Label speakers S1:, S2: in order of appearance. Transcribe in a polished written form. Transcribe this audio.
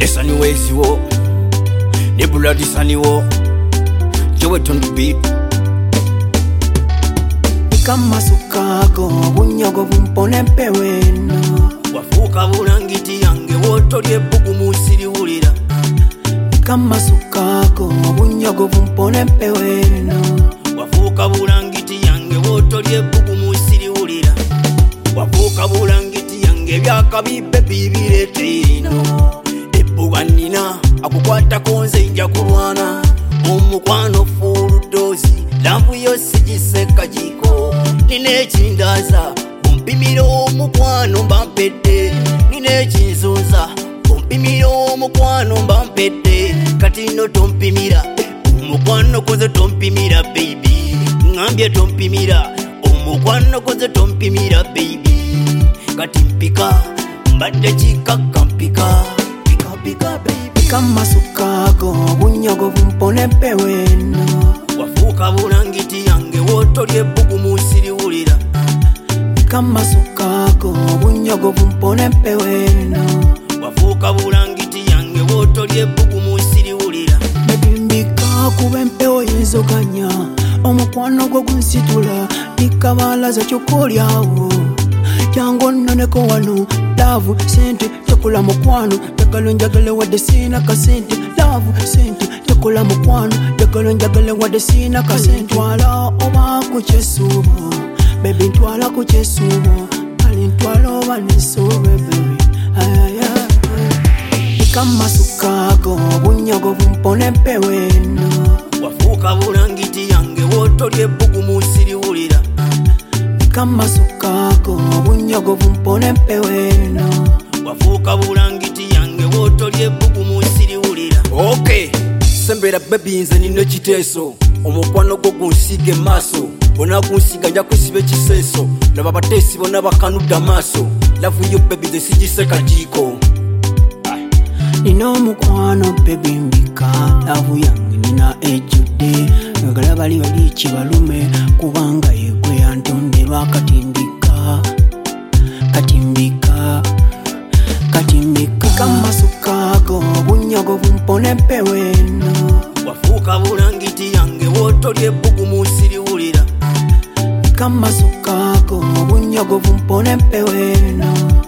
S1: Esani wezi wo Nebula disani wo Jowe on the beat
S2: Kama sukago bunyogo bumpone peweno
S1: Wafuka bulangiti yange wotolye bugu musiri wulira
S2: Kama sukago bunyogo bumpone peweno
S1: Wafuka bulangiti yange wotolye bugu musiri wulira Wafuka bulangiti yange byakabibe bibirete ino Ebuganina akukwata konze nja kulwana Omukwano full dose Lampu yose giseka jiko Nine chindaza Umpimiro omukwano mbampede Nine chinzunza Umpimiro omukwano mbampede Katino tompimira Omukwano koze tompimira baby Ngambye tompimira Omukwano koze tompimira baby Katimpika Mbade chika kampika Pika pika baby
S2: Kama sukago bunyogo bumpone peweno
S1: Wafuka bulangiti yange wotolye bugu musiri wulira
S2: Kama sukago bunyogo bumpone peweno
S1: Wafuka bulangiti yange wotolye bugu musiri wulira
S2: Bebimbika kuba empewo yenzoganya Omukwano gwo gunsitula Nikabalaza kyokolyawo Jango noneko wano Love sente chakula mukwano Jakalo njagale wadde sina kasente Love sente chakula mukwano Jakalo njagale wadde sina kasente Ntwala oba kuchesubo Baby ntwala kuchesubo Kali ntwala oba nesubo baby Kama sukago bunyogo bumpone peweno
S1: Wafuka bulangiti yange wotolye bugu musiri wulira
S2: Kama sukago bunyogo bumpone peweno
S1: Wafuka bulangiti yange wotolye bugu musiri wulira Okay, sembera baby nze nino kiteso Omukwano gwo gunsige maso Bona kunsiga nja kusibe kiseso Laba batesi bona bakanuda maso Love you baby the sigiseka jiko
S2: Nino mukwano baby mbika Love yange nina ejude Ngala bali bali kibalume Kubanga yegwe yantonderwa katimbika Katimbika Katimbika Kama sukago bunyogo bumpone peweno
S1: Wafuka bulangiti yange wotolye bugu musiri wulira
S2: Kama sukago bunyogo bumpone peweno